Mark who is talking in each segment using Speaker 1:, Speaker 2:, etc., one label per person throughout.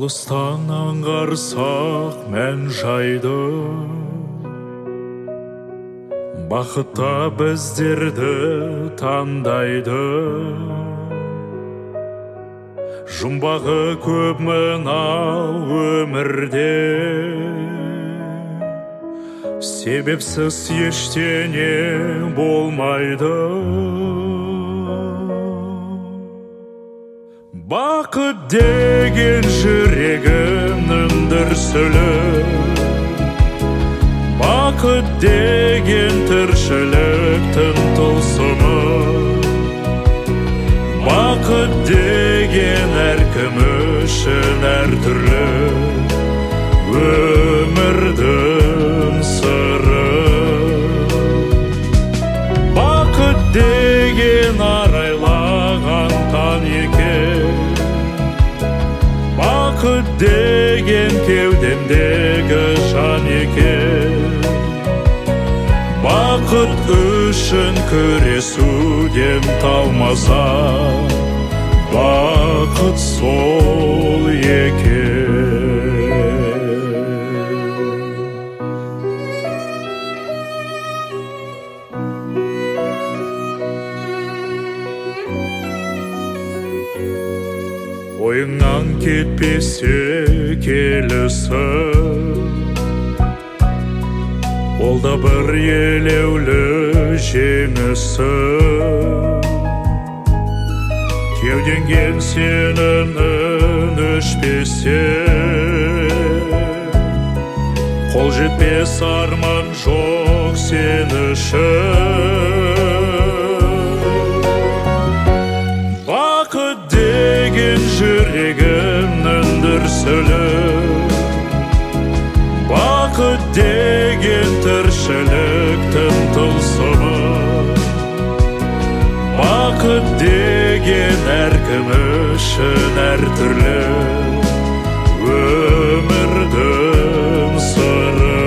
Speaker 1: Алыстан аңғарсақ мән жайды, бақытта біздерді таңдайды. Жұмбағы көп мынау өмірде, себепсіз ештеңе болмайды. Бақыт деген жүрегімнің дүрсілі, бақыт деген тіршіліктің тылсымы, бақыт деген әркім үшін әртүрлі өмірдің сыры. Бақыт деген арайлаған таң екен, бақыт деген кеудемдегі жан екен. Бақыт үшін күресуден талмаса, бақыт сол екен. Ойыңнан кетпесе келісі, ол да бір елеулі жеңісі. Кеудеңген сенің үн өшпесе, қол жетпес арман жоқ сен үшін. Бақыт деген жүрегімнің дүрсілі, бақыт деген тіршіліктің тылсымы, бақыт деген әркім үшін әртүрлі өмірдің сыры.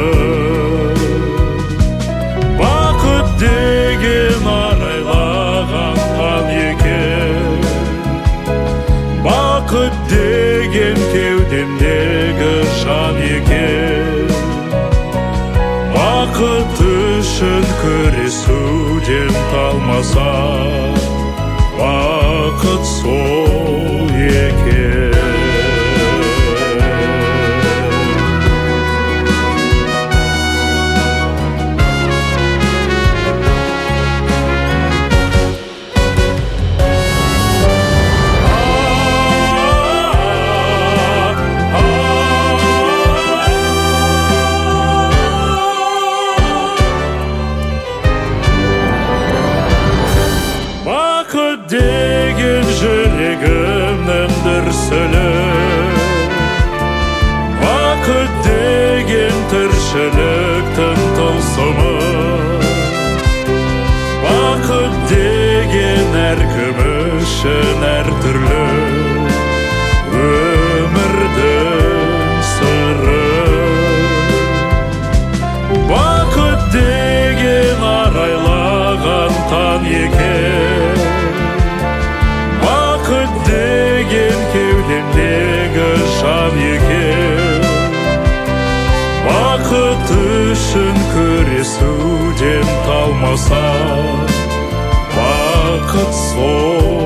Speaker 1: Бақыт деген арайлаған таң екен, бақыт деген кеудемдегі жан екен. Бақыт үшін күресуден талмаса, бақыт сол екен. Бақыт деген жүрегімнің дүрсілі, бақыт деген тіршіліктің тылсымы, бақыт деген әркім үшін әртүрлі өмірдің сыры. Бақыт деген арайлаған таң екен, бақыт деген кеудемдегі жан екен. Бақыт үшін күресуден талмаса, бақыт сол